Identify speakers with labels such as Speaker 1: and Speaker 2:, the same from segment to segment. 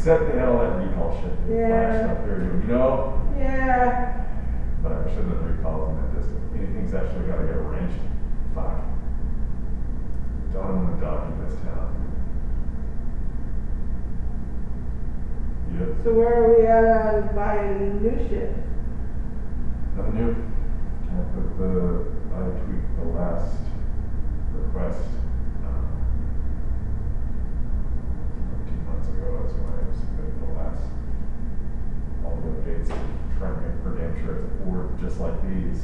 Speaker 1: Except they had all that recall shit. Flash stuff they were doing, you know?
Speaker 2: Yeah.
Speaker 1: But I wish I didn't recall and that just anything's actually got to get wrenched. Fuck. Don't want to dog in this town. Yep.
Speaker 2: So where are we at on buying new shit?
Speaker 1: Nothing new. I tweaked the last request 2 months ago. That's when I submitted the last all the updates. Trying to make for damn sure it's a Ford just like these.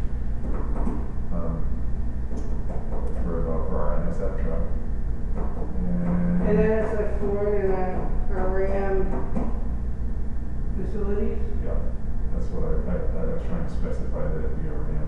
Speaker 1: For our NSF truck.
Speaker 2: And then it's a Ford and a Ram facilities?
Speaker 1: Yeah, that's what I was trying to specify that it be a Ram.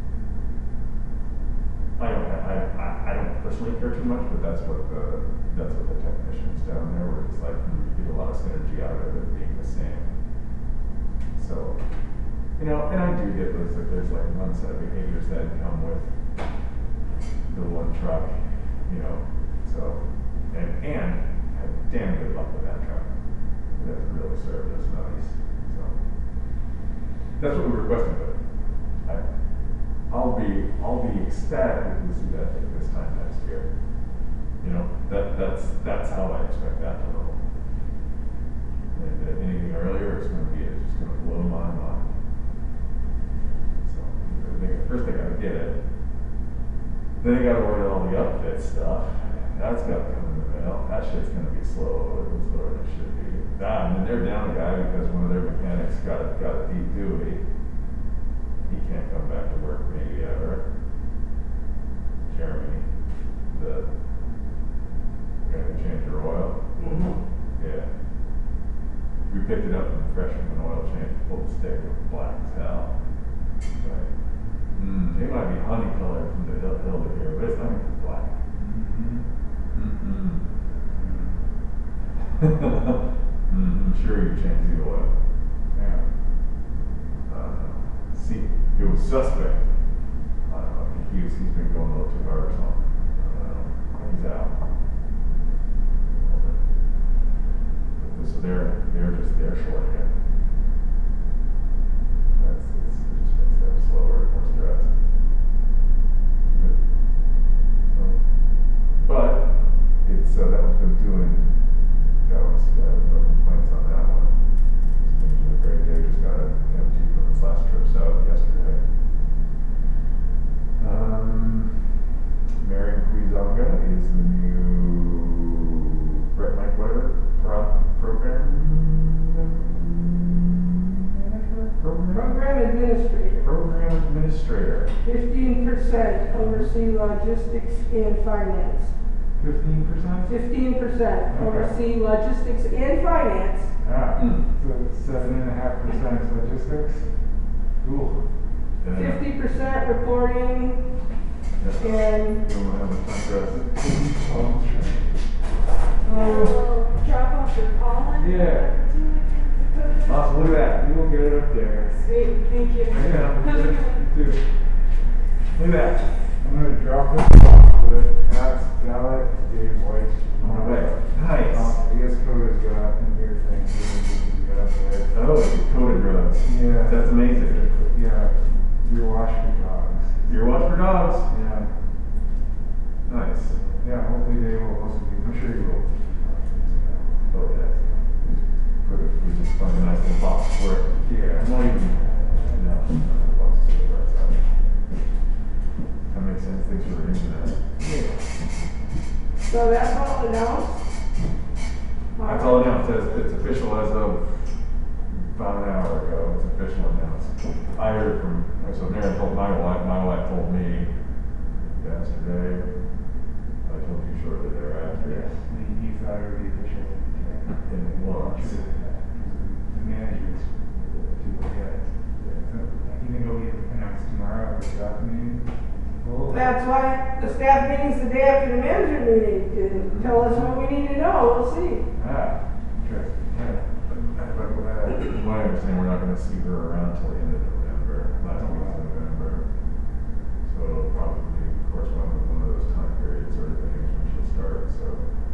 Speaker 1: I don't personally care too much, but that's what the technicians down there were just like, you get a lot of synergy out of it being the same. So, you know, and I do get those, like, there's like one set of behaviors that come with the one truck, you know, so, and had damn good luck with that truck. That's really served us nice, so. That's what we requested, but I'll be ecstatic if we see that thing this time next year. You know, that's how I expect that to roll. And anything earlier, it's just gonna blow my mind. So first they gotta get it. Then they gotta order all the upfit stuff. That's gotta come in the mail. That shit's gonna be slower than it should be. And then they're down a guy because one of their mechanics got a deep duty. He can't come back to work maybe ever. Jeremy, the guy who changed your oil.
Speaker 2: Mm-hmm.
Speaker 1: Yeah. We picked it up from the freshman oil change, pulled the stick, it was black as hell. Like, it might be honey colored from the hill to here, but it's not even black. I'm sure you changed the oil.
Speaker 3: Yeah.
Speaker 1: See, it was suspect. I don't know, he's been going a little too hard or something. He's out. So they're short again. It just makes them slower and more stressed. But it's that one's been doing. No complaints on that one. It's been doing a great day. Just got it empty from its last trip south yesterday. Marion Cuizanga is the new Brett Mike whatever program manager?
Speaker 2: Program administrator.
Speaker 1: Program administrator.
Speaker 2: 15% oversee logistics and finance.
Speaker 1: 15%?
Speaker 2: 15% oversee logistics and finance.
Speaker 3: So 7.5% is logistics. Cool.
Speaker 2: 50% reporting and
Speaker 4: drop off your pollen.
Speaker 3: Yeah.
Speaker 1: Awesome, look at that.
Speaker 3: You will get it up there.
Speaker 4: Sweet, thank you.
Speaker 3: Yeah.
Speaker 4: How's it going?
Speaker 3: Dude,
Speaker 1: Look at that.
Speaker 3: I'm going to drop this off with Pat's Ballot, Dave White.
Speaker 1: On the way. Nice.
Speaker 3: I guess Coda's got in your thing. So we can get up there.
Speaker 1: Oh, coded drugs.
Speaker 3: Yeah.
Speaker 1: That's amazing.
Speaker 3: Yeah. Your wash for dogs.
Speaker 1: Your watch for dogs.
Speaker 3: Yeah.
Speaker 1: Nice.
Speaker 3: Yeah, hopefully Dave will also be. I'm sure he will.
Speaker 1: Oh, yeah. We just find a nice little box for it.
Speaker 3: Yeah.
Speaker 1: Not even. No. Box to the right side. That makes sense. Thanks for reading that.
Speaker 3: Yeah.
Speaker 2: so that's all announced.
Speaker 1: That's all announced. It's official as of about an hour ago. It's official announced. I heard from, so Mary told my wife told me yesterday. I told you shortly thereafter.
Speaker 3: Yes. He thought it would be official.
Speaker 1: And it was.
Speaker 3: The managers to look at it. Even though we announced tomorrow at the staff meeting. Well,
Speaker 2: That's why the staff meeting's the day after the manager meeting to tell us what we need to know. We'll see.
Speaker 3: interesting. Yeah.
Speaker 1: But my understanding, we're not going to see her around till the end of November, last week of November. So it'll probably correspond with one of those time periods or things when she'll start. So